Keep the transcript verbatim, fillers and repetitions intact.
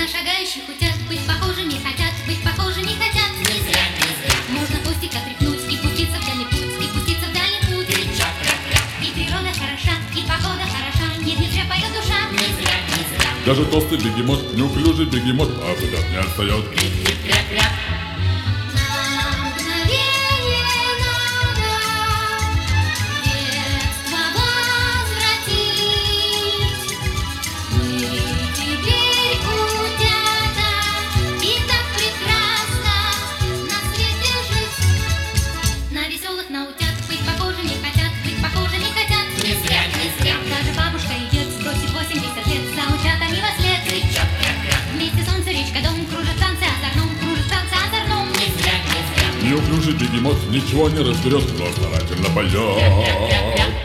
На шагающих утят быть похожими хотят, быть похожими хотят. Не зря, не зря. Можно хвостик отряхнуть и пуститься в дальний путь, и пуститься в дальний путь. Кричат, кря-кря. И природа хороша, и погода хороша, нет, не зря поет душа. Не зря, не зря. Даже толстый бегемот, неуклюжий бегемот, а куда не отстает. Кричит, кря-кря. На мгновение надо детство возвратить. Мы теперь утята, и так прекрасно на свете жить. На веселых, на утят быть похожими хотят, быть похожими хотят. Не зря, не зря. Даже бабушка и дед сбросит восемьдесят лет, за утятами во след. Кричат, кря-кря. Вместе солнце, речка, дом, кружат танцы озорном, кружат танцы озорном. Не зря, не зря. Неуклюжий бегемот ничего не разберет, но старательно поет.